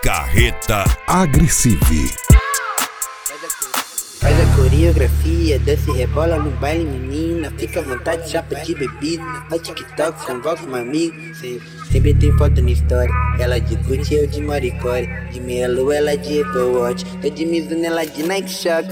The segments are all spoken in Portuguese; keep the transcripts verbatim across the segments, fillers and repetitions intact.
Carreta Agressive. Faz a coreografia, desce e rebola no baile, menina. Fica à vontade, chapa de bebida. No TikTok, convoca uma amiga. Sempre, sempre tem foto na história. Ela de Gucci, eu de Maricore. De meia lua, ela de Apple Watch. Eu de Mizuno, ela de Nike Shock.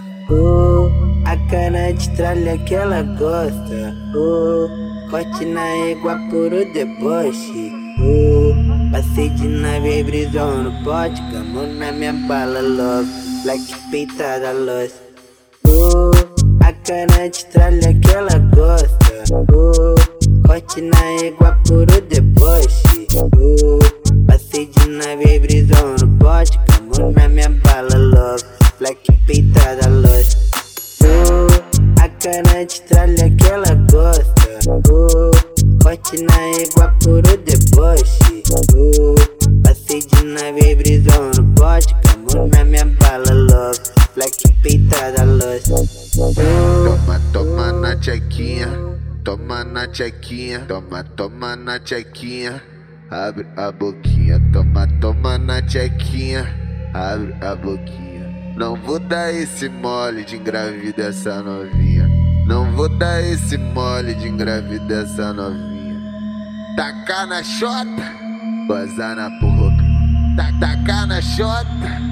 Oh, a cara de tralha que ela gosta. Oh, corte na égua por o deboche. Oh, passei de nave, brisou no pote. Camou na minha bala, love. Black peitada, lost. Oh, a cara de tralha que ela gosta. Oh, corte na égua por o deboche. Oh, passei de nave, brisou no pote. Camou na minha bala, love. Black peitada, lost. Oh, a cara de tralha que ela gosta. Oh, corte na égua por o deboche. Oh, passei de nave, brisou no pote. Camou na minha bala, love. Black peitada, lost. Oh, toma, toma na tchequinha. Toma na tchequinha. Toma, toma na tchequinha. Abre a boquinha. Toma, toma na tchequinha. Abre a boquinha. Não vou dar esse mole de engravida essa novinha. Não vou dar esse mole de engravida essa novinha. Tacar na xota, gozar na boca. Tacar na xota,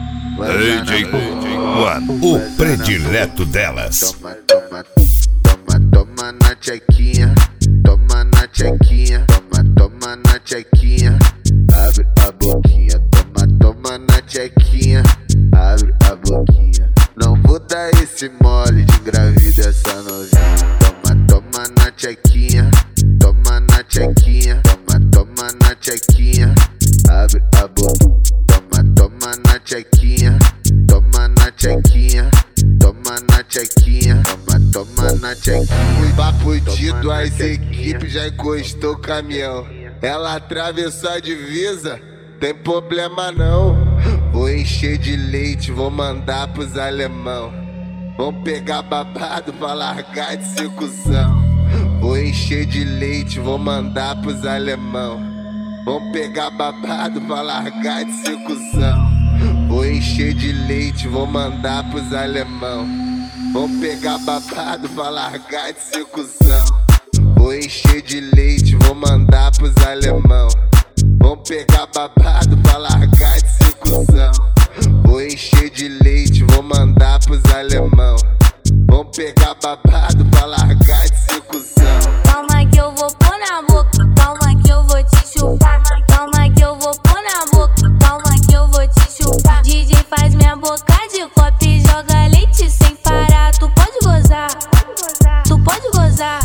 D J One, o predileto delas. Toma, toma, toma, toma na tchequinha. Toma na tchequinha. Toma, toma na tchequinha. Abre a boquinha. Toma, toma na tchequinha. Abre a boquinha. Não vou dar esse mole de engravida essa novinha. Toma, toma na tchequinha. Toma na tchequinha. Toma, toma na tchequinha. Abre a boca. Toma, toma na tchequinha. Toma na tchequinha. Toma na tchequinha. Toma, toma na tchequinha. Papo de duas equipes já encostou o caminhão. Ela atravessou a divisa, tem problema não. Vou encher de leite, vou mandar pros alemão. Vão pegar babado pra largar de circunção. Vou encher de leite, vou mandar pros alemão. Vão pegar babado pra largar de circunção. Vou encher de leite, vou mandar pros alemão. Vão pegar babado pra largar de circunção. Vou encher de leite, vou mandar pros alemão. Vão pegar babado pra largar de circunção. Vou encher de leite, vou mandar pros alemão. Vão pegar babado pra largar de circunção. Calma que eu vou pôr na boca. Calma que eu vou te chupar. Calma que eu vou pôr na boca. Calma que eu vou te chupar. D J faz minha boca de copo e joga leite sem parar. Tu pode gozar, tu pode gozar.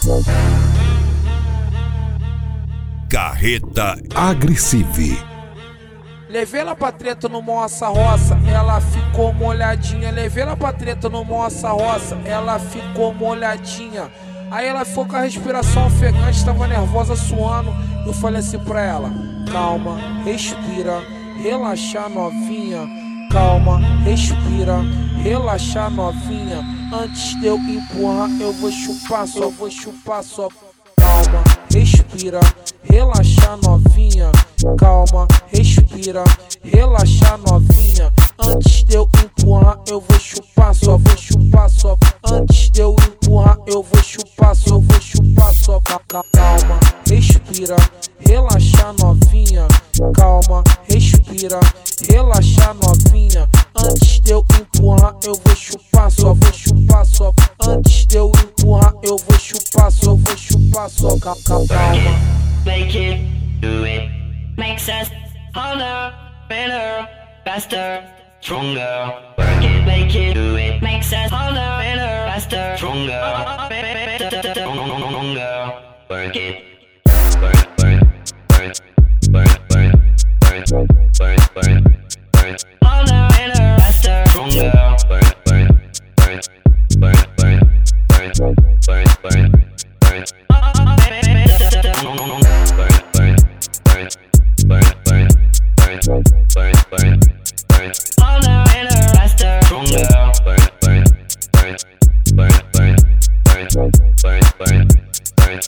Carreta Agressive. Levei ela pra treta no Moça Roça, ela ficou molhadinha. Levei ela pra treta no Moça Roça, ela ficou molhadinha. Aí ela ficou com a respiração ofegante, tava nervosa, suando. Eu falei assim pra ela: calma, respira, relaxa novinha. Calma, respira, relaxa novinha. Antes de eu empurrar, eu vou chupar, só vou chupar, só. Calma, respira, relaxa novinha. Calma, respira, relaxa novinha. Antes de eu empurrar, eu vou chupar, só vou chupar, só. Antes de eu empurrar, eu vou chupar, só vou chupar, só. Calma, respira, relaxa novinha. Calma, respira, relaxa novinha. Antes de eu empurrar, eu vou chupar, só vou chupar, só. Antes de eu empurrar, eu vou chupar, só vou chupar, só. Calma. Make it, do it, makes us harder, better, faster, stronger. Work it, make it, do it, makes us harder, better, faster, stronger. Stronger. Work it, work, work, work, work, work, work, work, work, work. Harder, better, faster, stronger. Work, work, work, work, work, work, work, work, work.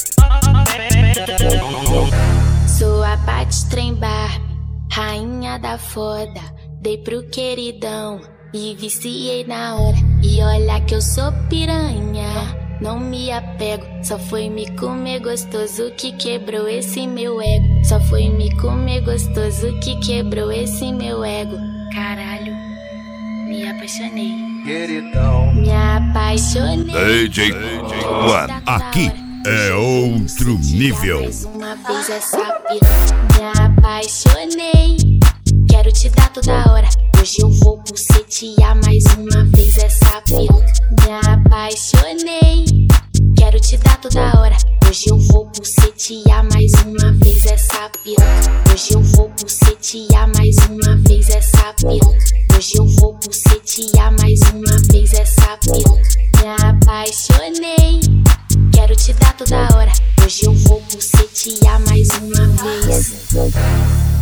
Sou a Paty Trem Barbie, rainha da foda, dei pro queridão e viciei na hora. E olha que eu sou piranha, não me apego. Só foi me comer gostoso que quebrou esse meu ego. Só foi me comer gostoso que quebrou esse meu ego. Caralho, me apaixonei. Queridão, me apaixonei. D J One, aqui é outro nível. Mais uma vez essa piranha. Me apaixonei, quero te dar toda hora. Hoje eu vou bucetear mais uma vez essa piroca. Me apaixonei, quero te dar toda hora. Hoje eu vou bucetear mais uma vez essa piroca. Hoje eu vou bucetear mais uma vez essa piroca. Hoje eu vou bucetear mais uma vez essa piroca. Me apaixonei, quero te dar toda hora. Hoje eu vou bucetear mais uma vez.